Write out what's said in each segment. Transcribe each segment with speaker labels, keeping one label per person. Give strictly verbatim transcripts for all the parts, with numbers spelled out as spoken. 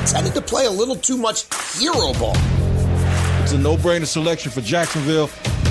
Speaker 1: tended to play a little too much hero ball.
Speaker 2: It's a no-brainer selection for Jacksonville.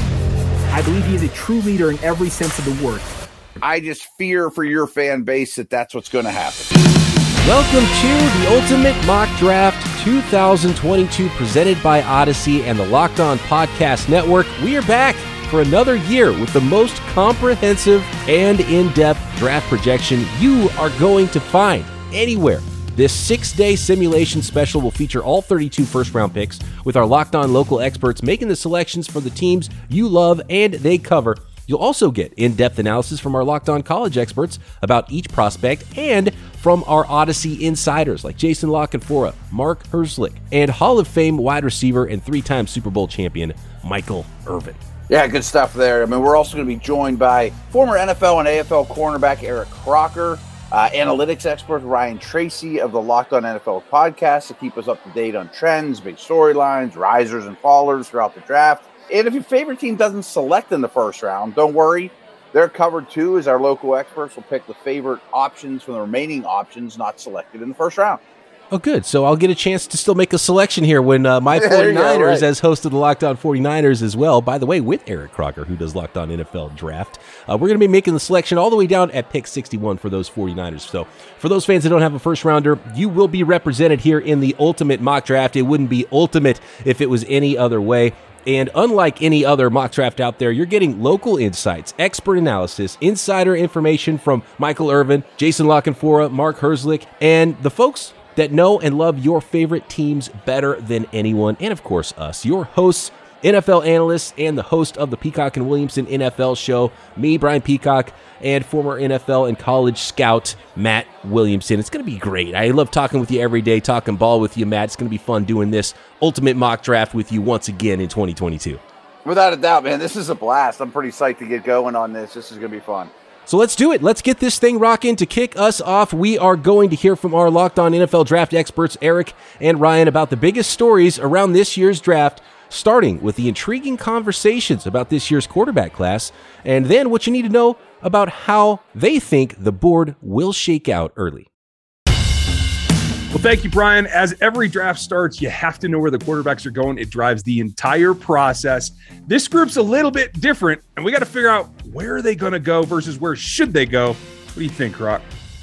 Speaker 3: I believe he is a true leader in every sense of the word.
Speaker 4: I just fear for your fan base that that's what's going to happen.
Speaker 5: Welcome to the Ultimate Mock Draft twenty twenty-two, presented by Odyssey and the Locked On Podcast Network. We are back for another year with the most comprehensive and in-depth draft projection you are going to find anywhere. This six-day simulation special will feature all thirty-two first-round picks with our Locked On local experts making the selections for the teams you love and they cover. You'll also get in-depth analysis from our Locked On college experts about each prospect and from our Odyssey insiders like Jason La Canfora, Mark Herzlich, and Hall of Fame wide receiver and three-time Super Bowl champion Michael Irvin.
Speaker 4: Yeah, good stuff there. I mean, we're also going to be joined by former N F L and A F L cornerback Eric Crocker, uh, analytics expert Ryan Tracy of the Locked On N F L podcast to keep us up to date on trends, big storylines, risers and fallers throughout the draft. And if your favorite team doesn't select in the first round, don't worry. They're covered too, as our local experts will pick the favorite options from the remaining options not selected in the first round.
Speaker 5: Oh, good. So I'll get a chance to still make a selection here when uh, my forty-niners, go, right. as host of the Locked On forty-niners as well, by the way, with Eric Crocker, who does Locked On N F L Draft. Uh, we're going to be making the selection all the way down at pick sixty-one for those forty-niners. So for those fans that don't have a first-rounder, you will be represented here in the Ultimate Mock Draft. It wouldn't be ultimate if it was any other way. And unlike any other mock draft out there, you're getting local insights, expert analysis, insider information from Michael Irvin, Jason La Canfora, Mark Herzlich, and the folks that know and love your favorite teams better than anyone. And of course, us, your hosts, N F L analysts, and the host of the Peacock and Williamson N F L show, me, Brian Peacock, and former N F L and college scout, Matt Williamson. It's going to be great. I love talking with you every day, talking ball with you, Matt. It's going to be fun doing this Ultimate Mock Draft with you once again in twenty twenty-two.
Speaker 4: Without a doubt, man. This is a blast. I'm pretty psyched to get going on this. This is going to be fun.
Speaker 5: So let's do it. Let's get this thing rocking. To kick us off, we are going to hear from our Locked On N F L Draft experts, Eric and Ryan, about the biggest stories around this year's draft, starting with the intriguing conversations about this year's quarterback class, and then what you need to know about how they think the board will shake out early.
Speaker 6: Well, thank you, Brian. As every draft starts, you have to know where the quarterbacks are going. It drives the entire process. This group's a little bit different, and we got to figure out where are they going to go versus where should they go. What do you think, Croc?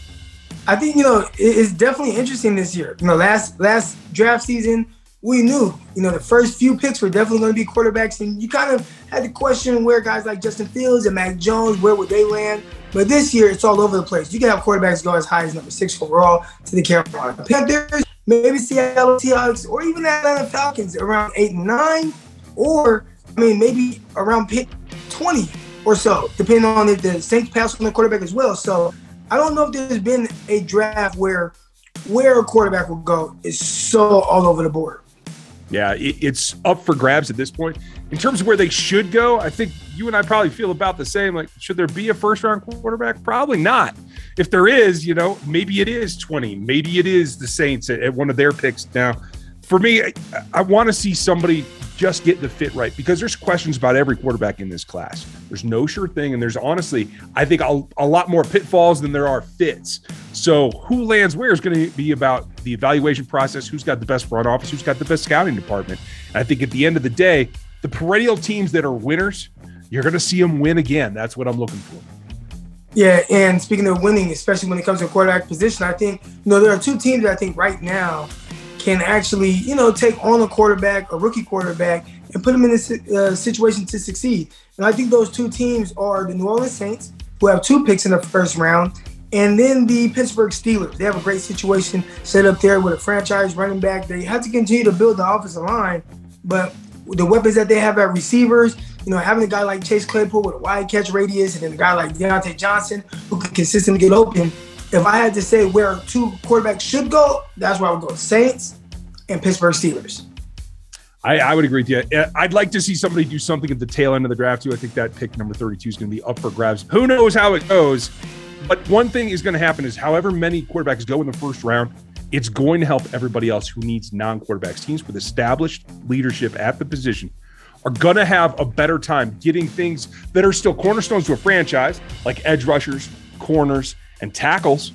Speaker 7: I think, you know, it's definitely interesting this year. You know, last last draft season, we knew, you know, the first few picks were definitely going to be quarterbacks, and you kind of had to question where guys like Justin Fields and Mac Jones, where would they land? But this year, it's all over the place. You can have quarterbacks go as high as number six overall to the Carolina Panthers, maybe Seattle Seahawks, or even the Atlanta Falcons around eight and nine, or, I mean, maybe around pick twenty or so, depending on if the Saints pass on the quarterback as well. So I don't know if there's been a draft where where a quarterback will go is so all over the board.
Speaker 6: Yeah, it's up for grabs at this point. In terms of where they should go, I think you and I probably feel about the same. Like, should there be a first-round quarterback? Probably not. If there is, you know, maybe it is twenty. Maybe it is the Saints at one of their picks. Now, for me, I, I want to see somebody just get the fit right, because there's questions about every quarterback in this class. There's no sure thing, and there's honestly, I think, a, a lot more pitfalls than there are fits. So who lands where is going to be about the evaluation process, who's got the best front office, who's got the best scouting department. And I think at the end of the day, the perennial teams that are winners, you're going to see them win again. That's what I'm looking for.
Speaker 7: Yeah, and speaking of winning, especially when it comes to quarterback position, I think, you know, there are two teams that I think right now can actually, you know, take on a quarterback, a rookie quarterback, and put them in a uh, situation to succeed. And I think those two teams are the New Orleans Saints, who have two picks in the first round, and then the Pittsburgh Steelers. They have a great situation set up there with a franchise running back. They have to continue to build the offensive line, but the weapons that they have at receivers, you know, having a guy like Chase Claypool with a wide catch radius, and then a guy like Deontay Johnson who can consistently get open. If I had to say where two quarterbacks should go, that's where I would go: Saints and Pittsburgh Steelers.
Speaker 6: I, I would agree with you. I'd like to see somebody do something at the tail end of the draft too. I think that pick number thirty-two is going to be up for grabs. Who knows how it goes? But one thing is going to happen is however many quarterbacks go in the first round, it's going to help everybody else who needs non-quarterbacks. Teams with established leadership at the position are going to have a better time getting things that are still cornerstones to a franchise, like edge rushers, corners, and tackles.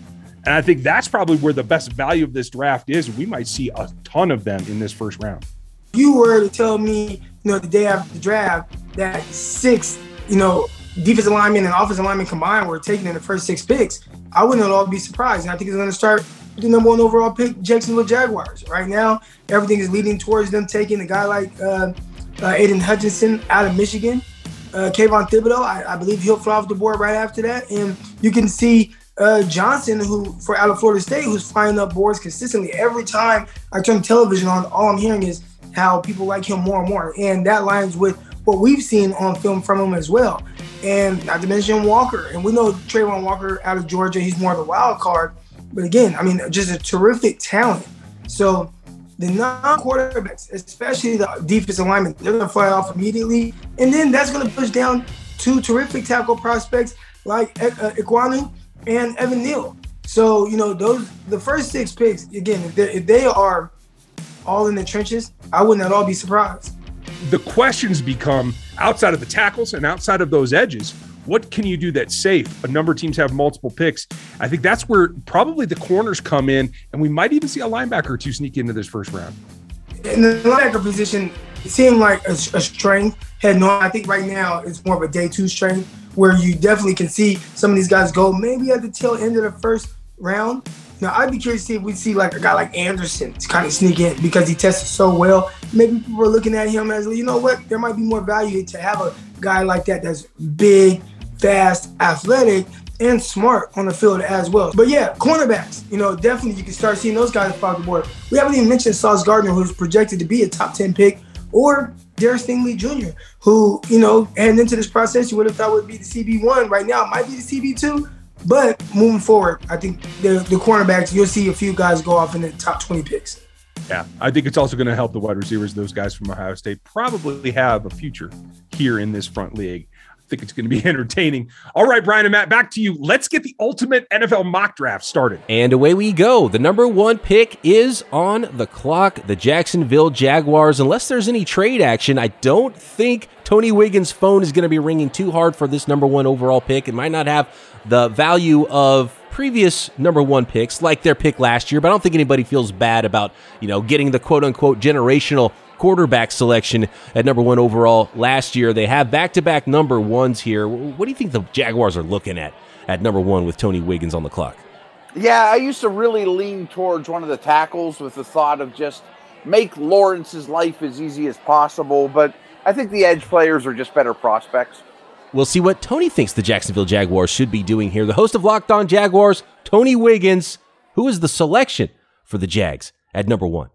Speaker 6: And I think that's probably where the best value of this draft is. We might see a ton of them in this first round.
Speaker 7: You were to tell me, you know, the day after the draft that six, you know, defensive linemen and offensive linemen combined were taken in the first six picks, I wouldn't at all be surprised. And I think it's going to start with the number one overall pick, Jacksonville Jaguars. Right now, everything is leading towards them taking a guy like uh, uh, Aiden Hutchinson out of Michigan. Uh, Kayvon Thibodeau, I, I believe he'll fly off the board right after that. And you can see uh, Johnson, who for out of Florida State, who's flying up boards consistently. Every time I turn television on, all I'm hearing is how people like him more and more. And that lines with what we've seen on film from him as well. And not to mention Walker. And we know Trayvon Walker out of Georgia, he's more of a wild card. But again, I mean, just a terrific talent. So the non-quarterbacks, especially the defensive linemen, they're going to fly off immediately. And then that's going to push down two terrific tackle prospects like uh, Ekwonu and Evan Neal. So, you know, those the first six picks, again, if, if they are all in the trenches, I wouldn't at all be surprised.
Speaker 6: The questions become, outside of the tackles and outside of those edges, what can you do that's safe? A number of teams have multiple picks. I think that's where probably the corners come in, and we might even see a linebacker or two sneak into this first round.
Speaker 7: In the linebacker position, it seemed like a, a strength. Head on, I think right now it's more of a day two strength where you definitely can see some of these guys go maybe at the tail end of the first round. Now, I'd be curious to see if we see like a guy like Anderson to kind of sneak in because he tested so well. Maybe people are looking at him as, you know what, there might be more value to have a guy like that that's big, fast, athletic, and smart on the field as well. But yeah, cornerbacks, you know, definitely you can start seeing those guys fall off the board. We haven't even mentioned Sauce Gardner, who's projected to be a top ten pick, or Darius Stingley Junior, who, you know, heading into this process, you would have thought would be the C B one. Right now, it might be the C B two. But moving forward, I think the, the cornerbacks, you'll see a few guys go off in the top twenty picks.
Speaker 6: Yeah, I think it's also going to help the wide receivers. Those guys from Ohio State probably have a future here in this front league. I think it's going to be entertaining. All right, Brian and Matt, back to you. Let's get the ultimate N F L mock draft started.
Speaker 5: And away we go. The number one pick is on the clock. The Jacksonville Jaguars. Unless there's any trade action, I don't think Tony Wiggins' phone is going to be ringing too hard for this number one overall pick. It might not have the value of previous number one picks like their pick last year, but I don't think anybody feels bad about, you know, getting the quote-unquote generational quarterback selection at number one overall last year. They have back-to-back number ones here. What do you think the Jaguars are looking at at number one with Tony Wiggins on the clock?
Speaker 4: Yeah, I used to really lean towards one of the tackles with the thought of just make Lawrence's life as easy as possible, but I think the edge players are just better prospects.
Speaker 5: We'll see what Tony thinks the Jacksonville Jaguars should be doing here. The host of Locked On Jaguars, Tony Wiggins, who is the selection for the Jags at number one.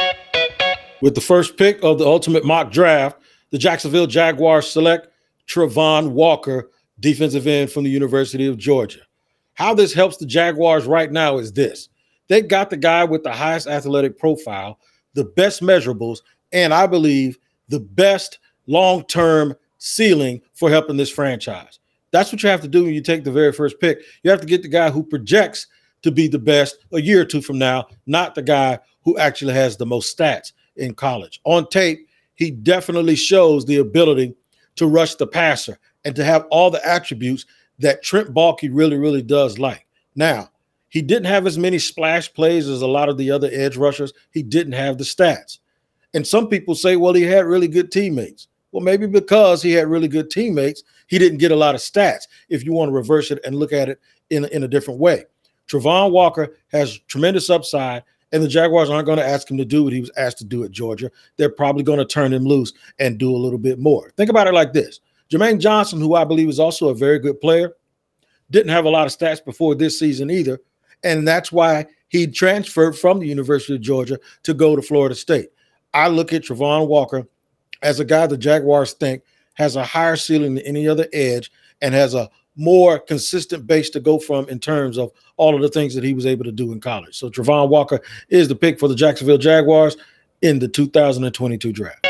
Speaker 2: With the first pick of the ultimate mock draft, the Jacksonville Jaguars select Travon Walker, defensive end from the University of Georgia. How this helps the Jaguars right now is this. They got the guy with the highest athletic profile, the best measurables, and I believe the best long-term ceiling for helping this franchise. That's what you have to do when you take the very first pick. You have to get the guy who projects to be the best a year or two from now, not the guy who actually has the most stats in college. On tape, he definitely shows the ability to rush the passer and to have all the attributes that Trent Baalke really, really does like. Now, he didn't have as many splash plays as a lot of the other edge rushers. He didn't have the stats. And some people say, well, he had really good teammates. Well, maybe because he had really good teammates, he didn't get a lot of stats, if you want to reverse it and look at it in, in a different way. Travon Walker has tremendous upside, and the Jaguars aren't going to ask him to do what he was asked to do at Georgia. They're probably going to turn him loose and do a little bit more. Think about it like this. Jermaine Johnson, who I believe is also a very good player, didn't have a lot of stats before this season either, and that's why he transferred from the University of Georgia to go to Florida State. I look at Travon Walker as a guy the Jaguars think has a higher ceiling than any other edge and has a more consistent base to go from in terms of all of the things that he was able to do in college. So Travon Walker is the pick for the Jacksonville Jaguars in the two thousand twenty-two draft.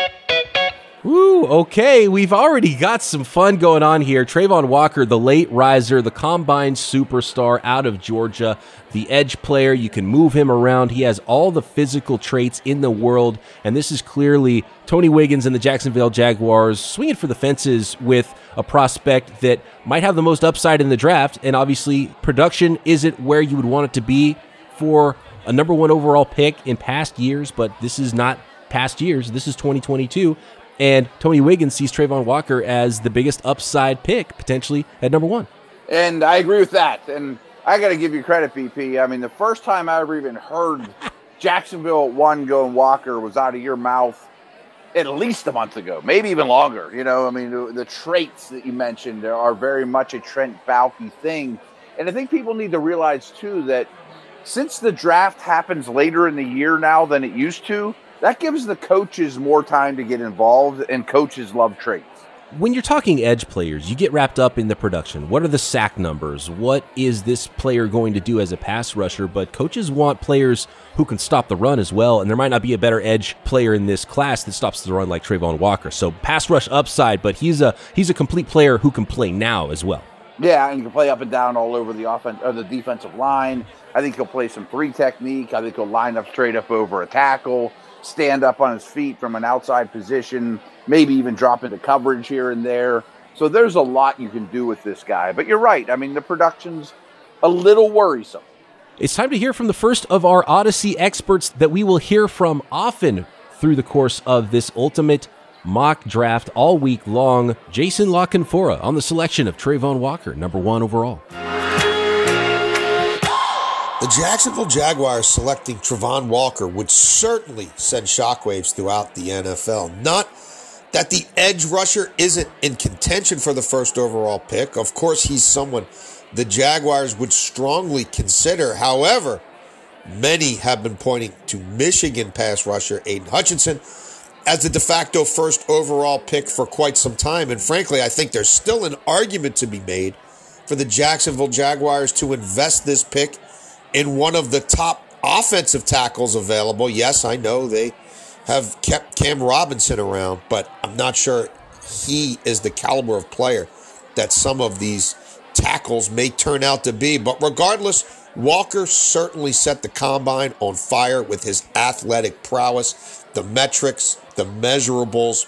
Speaker 5: Woo, okay, we've already got some fun going on here. Travon Walker, the late riser, the combine superstar out of Georgia, the edge player. You can move him around. He has all the physical traits in the world, and this is clearly Tony Wiggins and the Jacksonville Jaguars swinging for the fences with a prospect that might have the most upside in the draft, and obviously production isn't where you would want it to be for a number one overall pick in past years, but this is not past years. This is twenty twenty-two, and Tony Wiggins sees Travon Walker as the biggest upside pick, potentially at number one.
Speaker 4: And I agree with that, and I got to give you credit, B P. I mean, the first time I ever even heard Jacksonville at one going Walker was out of your mouth at least a month ago, maybe even longer. You know, I mean, the, the traits that you mentioned are very much a Trent Baalke thing. And I think people need to realize, too, that since the draft happens later in the year now than it used to, that gives the coaches more time to get involved, and coaches love traits.
Speaker 5: When you're talking edge players, you get wrapped up in the production. What are the sack numbers? What is this player going to do as a pass rusher? But coaches want players who can stop the run as well, and there might not be a better edge player in this class that stops the run like Travon Walker. So pass rush upside, but he's a he's a complete player who can play now as well.
Speaker 4: Yeah, and he can play up and down all over the offense or the defensive line. I think he'll play some three technique. I think he'll line up straight up over a tackle, stand up on his feet from an outside position, maybe even drop into coverage here and there. So there's a lot you can do with this guy. But you're right. I mean, the production's a little worrisome.
Speaker 5: It's time to hear from the first of our Odyssey experts that we will hear from often through the course of this ultimate mock draft all week long. Jason La Canfora on the selection of Travon Walker, number one overall.
Speaker 1: The Jacksonville Jaguars selecting Travon Walker would certainly send shockwaves throughout the N F L. Not that the edge rusher isn't in contention for the first overall pick. Of course, he's someone the Jaguars would strongly consider. However, many have been pointing to Michigan pass rusher Aiden Hutchinson as the de facto first overall pick for quite some time. And frankly, I think there's still an argument to be made for the Jacksonville Jaguars to invest this pick in one of the top offensive tackles available. Yes, I know they have kept Cam Robinson around, but I'm not sure he is the caliber of player that some of these tackles may turn out to be. But regardless, Walker certainly set the combine on fire with his athletic prowess, the metrics, the measurables,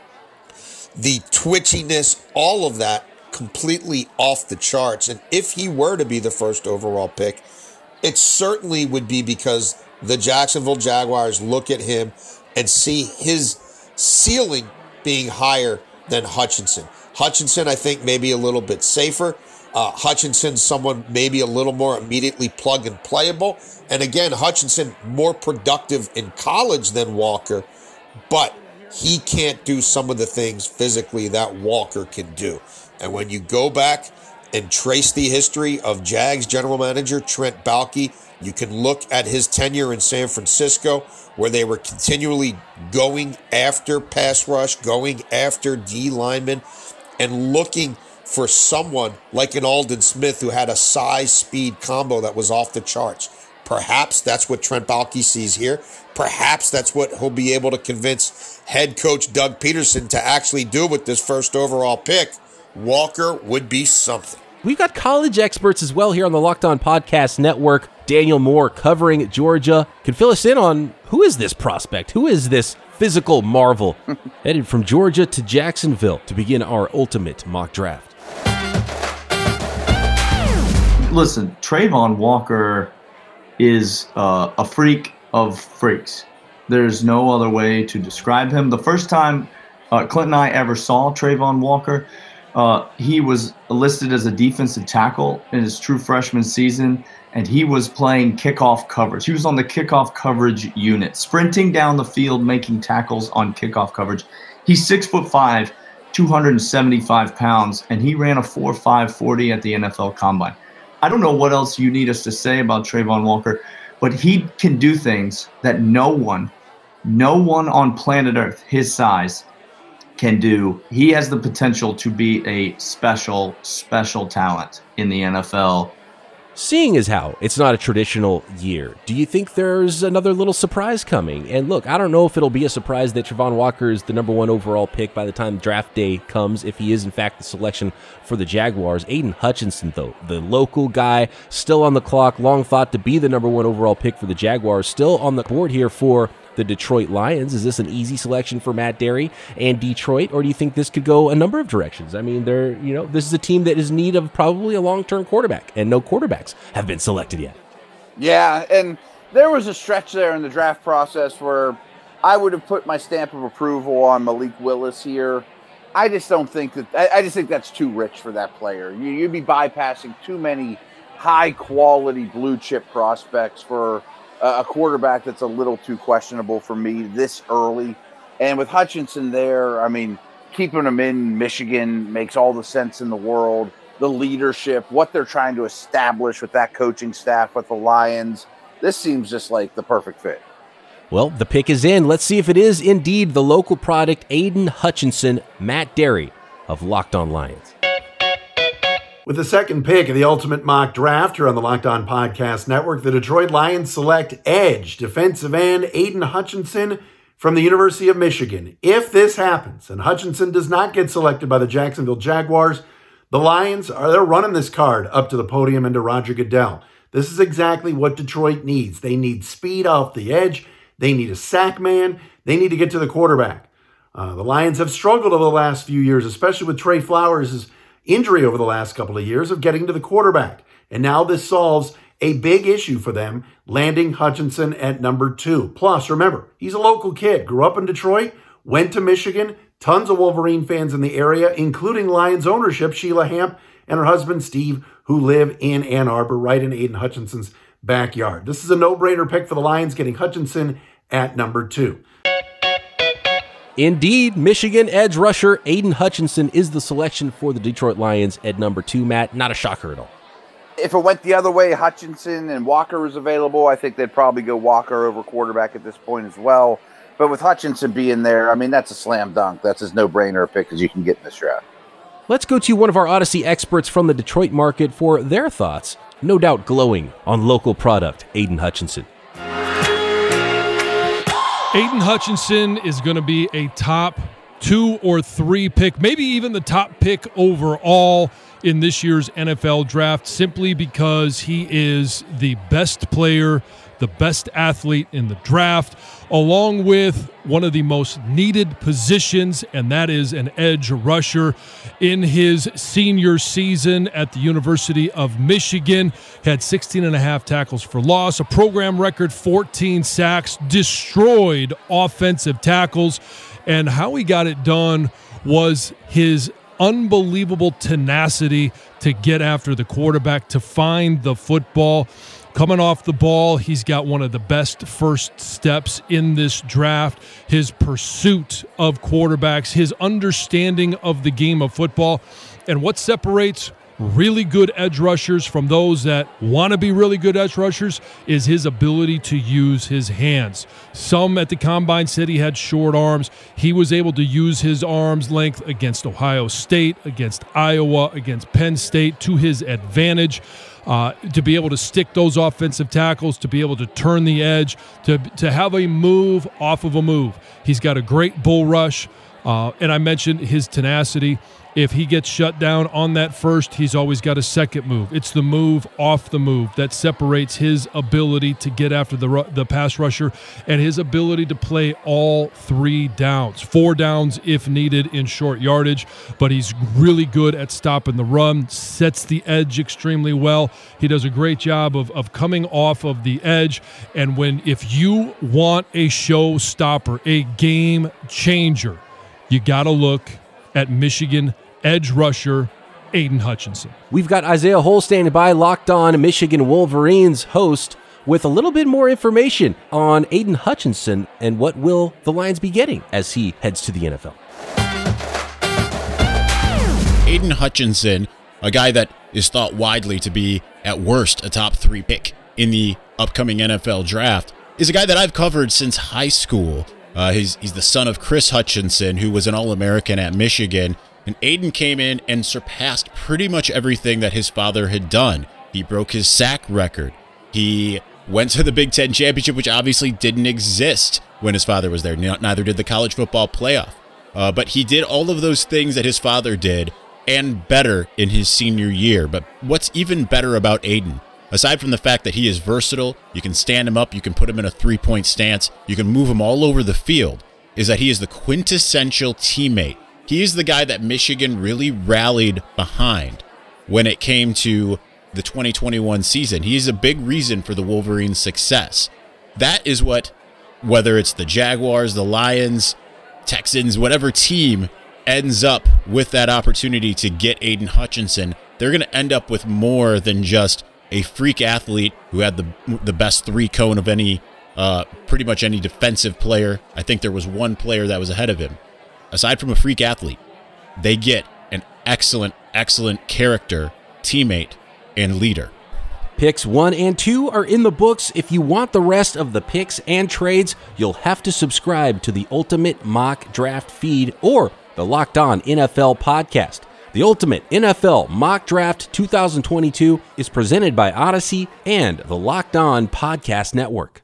Speaker 1: the twitchiness, all of that completely off the charts. And if he were to be the first overall pick, it certainly would be because the Jacksonville Jaguars look at him and see his ceiling being higher than Hutchinson. Hutchinson, I think, maybe a little bit safer. Uh, Hutchinson, someone maybe a little more immediately plug and playable. And again, Hutchinson more productive in college than Walker, but he can't do some of the things physically that Walker can do. And when you go back and trace the history of Jags general manager Trent Baalke, you can look at his tenure in San Francisco, where they were continually going after pass rush, going after D linemen, and looking for someone like an Aldon Smith who had a size-speed combo that was off the charts. Perhaps that's what Trent Baalke sees here. Perhaps that's what he'll be able to convince head coach Doug Peterson to actually do with this first overall pick. Walker would be something.
Speaker 5: We've got college experts as well here on the Locked On Podcast Network. Daniel Moore covering Georgia can fill us in on who is this prospect? Who is this physical marvel? Headed from Georgia to Jacksonville to begin our ultimate mock draft.
Speaker 8: Listen, Travon Walker is uh, a freak of freaks. There's no other way to describe him. The first time uh, Clint and I ever saw Travon Walker, uh, he was listed as a defensive tackle in his true freshman season, and he was playing kickoff coverage. He was on the kickoff coverage unit, sprinting down the field, making tackles on kickoff coverage. He's six foot five, two hundred seventy-five pounds, and he ran a four five forty at the N F L Combine. I don't know what else you need us to say about Travon Walker, but he can do things that no one, no one on planet Earth his size can do. He has the potential to be a special, special talent in the N F L.
Speaker 5: Seeing as how it's not a traditional year, do you think there's another little surprise coming? And look, I don't know if it'll be a surprise that Travon Walker is the number one overall pick by the time draft day comes, if he is in fact the selection for the Jaguars. Aiden Hutchinson, though, the local guy, still on the clock, long thought to be the number one overall pick for the Jaguars, still on the board here for the Detroit Lions. Is this an easy selection for Matt Derry and Detroit, or do you think this could go a number of directions? I mean, they're, you know, this is a team that is in need of probably a long-term quarterback, and no quarterbacks have been selected yet.
Speaker 4: Yeah, and there was a stretch there in the draft process where I would have put my stamp of approval on Malik Willis here. I just don't think that I, I just think that's too rich for that player. You, you'd be bypassing too many high-quality blue-chip prospects for a, a quarterback that's a little too questionable for me this early. And with Hutchinson there, I mean, keeping him in Michigan makes all the sense in the world. The leadership, what they're trying to establish with that coaching staff with the Lions, this seems just like the perfect fit.
Speaker 5: Well, the pick is in. Let's see if it is indeed the local product, Aiden Hutchinson, Matt Derry of Locked On Lions.
Speaker 9: With the second pick of the Ultimate Mock Draft here on the Locked On Podcast Network, the Detroit Lions select edge defensive end Aiden Hutchinson from the University of Michigan. If this happens and Hutchinson does not get selected by the Jacksonville Jaguars, the Lions are they're running this card up to the podium and to Roger Goodell. This is exactly what Detroit needs. They need speed off the edge. They need a sack man. They need to get to the quarterback. Uh, the Lions have struggled over the last few years, especially with Trey Flowers' injury over the last couple of years of getting to the quarterback. And now this solves a big issue for them, landing Hutchinson at number two. Plus, remember, he's a local kid, grew up in Detroit, went to Michigan, tons of Wolverine fans in the area, including Lions ownership, Sheila Hamp and her husband, Steve, who live in Ann Arbor, right in Aiden Hutchinson's backyard. This is a no-brainer pick for the Lions, getting Hutchinson at number two.
Speaker 5: Indeed, Michigan edge rusher Aiden Hutchinson is the selection for the Detroit Lions at number two. Matt, not a shocker at all.
Speaker 4: If it went the other way, Hutchinson and Walker was available, I think they'd probably go Walker over quarterback at this point as well. But with Hutchinson being there, I mean, that's a slam dunk. That's as no-brainer a pick as you can get in this draft.
Speaker 5: Let's go to one of our Odyssey experts from the Detroit market for their thoughts. No doubt glowing on local product, Aiden Hutchinson.
Speaker 10: Aiden Hutchinson is going to be a top two or three pick, maybe even the top pick overall in this year's N F L draft, simply because he is the best player, the best athlete in the draft, along with one of the most needed positions, and that is an edge rusher. In his senior season at the University of Michigan, had sixteen and a half tackles for loss, a program record fourteen sacks, destroyed offensive tackles, and how he got it done was his unbelievable tenacity to get after the quarterback, to find the football. Coming off the ball, he's got one of the best first steps in this draft. His pursuit of quarterbacks, his understanding of the game of football, and what separates really good edge rushers from those that want to be really good edge rushers is his ability to use his hands. Some at the combine said he had short arms. He was able to use his arm's length against Ohio State, against Iowa, against Penn State to his advantage. Uh, to be able to stick those offensive tackles, to be able to turn the edge, to to have a move off of a move. He's got a great bull rush, uh, and I mentioned his tenacity. If he gets shut down on that first, he's always got a second move. It's the move off the move that separates his ability to get after the the pass rusher and his ability to play all three downs, four downs if needed in short yardage. But he's really good at stopping the run, sets the edge extremely well. He does a great job of, of coming off of the edge. And when if you want a showstopper, a game changer, you got to look at Michigan edge rusher Aiden Hutchinson.
Speaker 5: We've got Isaiah Hole standing by, Locked On Michigan Wolverines host, with a little bit more information on Aiden Hutchinson and what will the Lions be getting as he heads to the N F L.
Speaker 11: Aiden Hutchinson, a guy that is thought widely to be, at worst, a top three pick in the upcoming N F L draft, is a guy that I've covered since high school. Uh, he's, he's the son of Chris Hutchinson, who was an All-American at Michigan. And Aiden came in and surpassed pretty much everything that his father had done. He broke his sack record. He went to the Big Ten Championship, which obviously didn't exist when his father was there. Neither did the college football playoff. Uh, but he did all of those things that his father did and better in his senior year. But what's even better about Aiden aside from the fact that he is versatile, you can stand him up, you can put him in a three-point stance, you can move him all over the field, is that he is the quintessential teammate. He is the guy that Michigan really rallied behind when it came to the twenty twenty-one season. He is a big reason for the Wolverines' success. That is what, whether it's the Jaguars, the Lions, Texans, whatever team ends up with that opportunity to get Aidan Hutchinson, they're going to end up with more than just a freak athlete who had the the best three cone of any, uh, pretty much any defensive player. I think there was one player that was ahead of him. Aside from a freak athlete, they get an excellent, excellent character, teammate, and leader.
Speaker 5: Picks one and two are in the books. If you want the rest of the picks and trades, you'll have to subscribe to the Ultimate Mock Draft feed or the Locked On N F L podcast. The Ultimate N F L Mock Draft twenty twenty-two is presented by Odyssey and the Locked On Podcast Network.